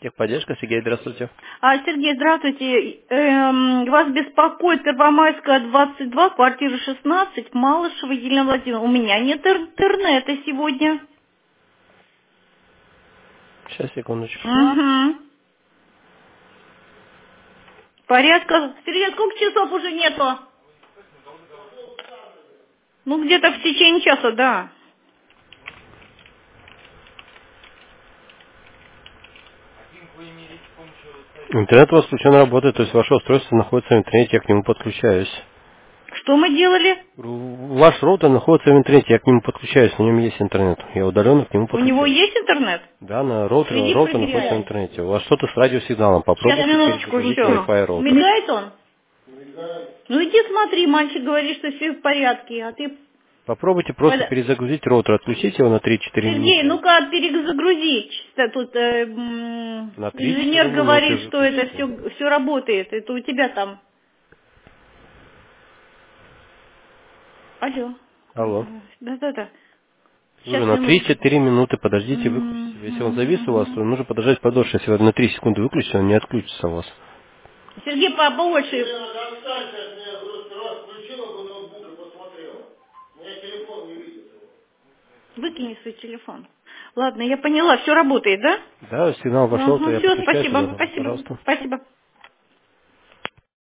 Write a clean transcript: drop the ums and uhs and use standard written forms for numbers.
Техподдержка, Сергей, здравствуйте. Сергей, здравствуйте. Вас беспокоит Первомайская, 22, квартира 16, Малышева Елена Владимировна. У меня нет интернета сегодня. Сейчас, секундочку. Угу. Порядка... Сергей, сколько часов уже нету? Ну, где-то в течение часа, да. Интернет у вас включен работает, то есть ваше устройство находится в интернете, я к нему подключаюсь. Что мы делали? Ваш роутер находится в интернете, я к нему подключаюсь, на нем есть интернет. Я удаленно к нему У него подключаюсь. есть интернет? Да, на роутере, Иди роутер находится в проверяй. интернете. У вас что-то с радиосигналом. Сейчас, Попробуйте минуточку, перезагрузить все. Wi-Fi роутер. Мигает он? Ну иди смотри, мальчик говорит, что все в порядке, а ты... Попробуйте просто перезагрузить роутер, отключите его на 3-4 Сергей, минуты. ну-ка перезагрузи. Тут На 3-4 инженер минуты говорит, что это запустите. все работает. Это у тебя там. Алло. Алло. Да-да-да. Говорю, Сейчас на минуточку. 3-4 минуты подождите, выключите. Если он завис у вас, то нужно подождать подольше. Если вы на 3 секунды выключите, он не отключится у вас. Сергей, побольше. Выкини свой телефон. Ладно, я поняла, все работает, да? Да, сигнал вошел, то Ага, я все, подключаюсь спасибо, туда. спасибо, Пожалуйста. спасибо.